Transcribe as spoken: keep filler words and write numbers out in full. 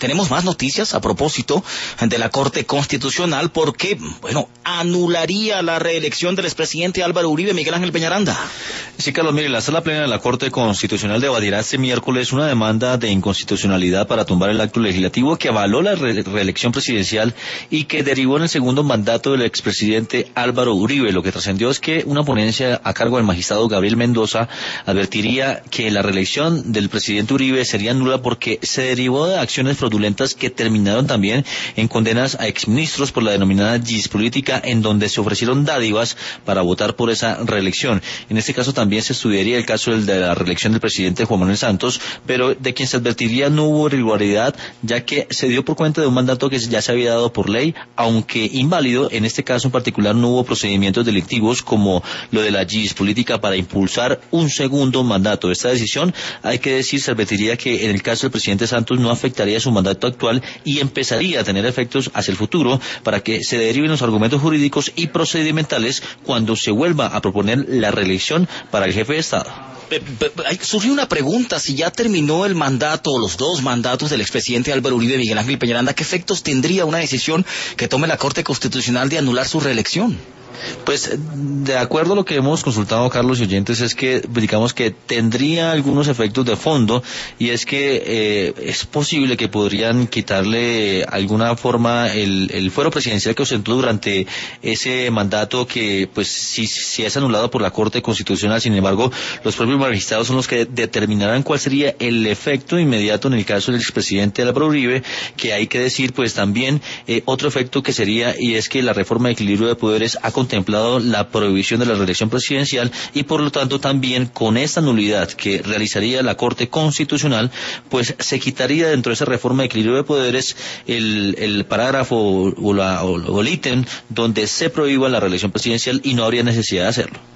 tenemos más noticias a propósito de la Corte Constitucional porque, bueno, anularía la reelección del expresidente Álvaro Uribe. Miguel Ángel Peñaranda. Sí, Carlos, mire, la Sala Plena de la Corte Constitucional debatirá este miércoles una demanda de inconstitucionalidad para tumbar el acto legislativo que avaló la re reelección presidencial y que derivó en el segundo mandato del expresidente Álvaro Uribe. Lo que trascendió es que una ponencia a cargo del magistrado Gabriel Mendoza advertiría que la reelección del presidente Uribe sería nula porque se derivó de acciones fraudulentas que terminaron también en condenas a exministros por la denominada gis política, en donde se ofrecieron dádivas para votar por esa reelección. En este caso también se estudiaría el caso del de la reelección del presidente Juan Manuel Santos, pero de quien se advertiría no hubo irregularidad, ya que se dio por cuenta de un mandato que ya se había dado por ley, aunque inválido. En este caso en particular no hubo procedimientos delictivos como lo de la gis política para impulsar un segundo mandato. Esta decisión, hay que decir, se advertiría que en el caso del presidente Santos no afectaría su mandato actual y empezaría a tener efectos hacia el futuro para que se deriven los argumentos jurídicos y procedimentales cuando se vuelva a proponer la reelección para el jefe de Estado. Surgió una pregunta: si ya terminó el mandato o los dos mandatos del expresidente Álvaro Uribe, Miguel Ángel Peñaranda, ¿qué efectos tendría una decisión que tome la Corte Constitucional de anular su reelección? Pues de acuerdo a lo que hemos consultado, Carlos y oyentes, es que digamos que tendría algunos efectos de fondo, y es que eh, es posible que podrían quitarle alguna forma el, el fuero presidencial que ostentó durante ese mandato, que pues si, si es anulado por la Corte Constitucional. Sin embargo, los propios magistrados son los que determinarán cuál sería el efecto inmediato en el caso del expresidente Álvaro Uribe, que hay que decir pues también eh, otro efecto que sería, y es que la reforma de equilibrio de poderes ha contemplado la prohibición de la reelección presidencial, y por lo tanto también con esta nulidad que realizaría la Corte Constitucional, pues se quitaría dentro de esa reforma de equilibrio de poderes el, el parágrafo o, la, o, o el ítem donde se prohíba la reelección presidencial, y no habría necesidad de hacerlo.